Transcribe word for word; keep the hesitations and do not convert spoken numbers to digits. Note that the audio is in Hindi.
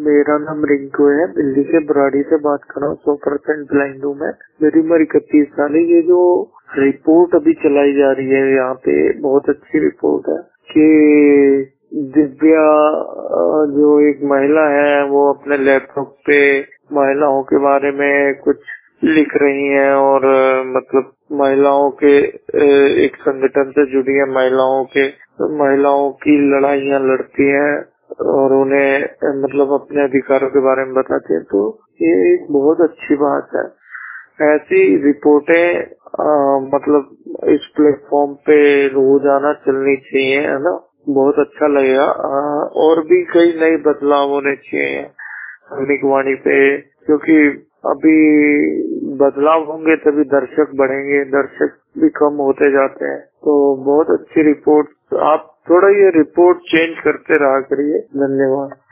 मेरा नाम रिंकू है, दिल्ली से बराड़ी से बात कर रहा हूँ। सौ परसेंट ब्लाइंड हूँ मैं। मेरी उम्र इकतीस साल है। ये जो रिपोर्ट अभी चलाई जा रही है यहाँ पे, बहुत अच्छी रिपोर्ट है कि दिव्या जो एक महिला है वो अपने लैपटॉप पे महिलाओं के बारे में कुछ लिख रही हैं और मतलब महिलाओं के एक संगठन से जुड़ी है, महिलाओं के महिलाओं की लड़ाइयाँ लड़ती हैं और उन्हें मतलब अपने अधिकारों के बारे में बताते हैं। तो ये एक बहुत अच्छी बात है। ऐसी रिपोर्टें आ, मतलब इस प्लेटफॉर्म पे रोजाना चलनी चाहिए, है ना। बहुत अच्छा लगेगा। आ, और भी कई नए बदलाव होने चाहिए आधुनिक वाणी पे, क्योंकि अभी बदलाव होंगे तभी दर्शक बढ़ेंगे, दर्शक भी कम होते जाते हैं। तो बहुत अच्छी रिपोर्ट। आप थोड़ा ये रिपोर्ट चेंज करते रहा करिए। धन्यवाद।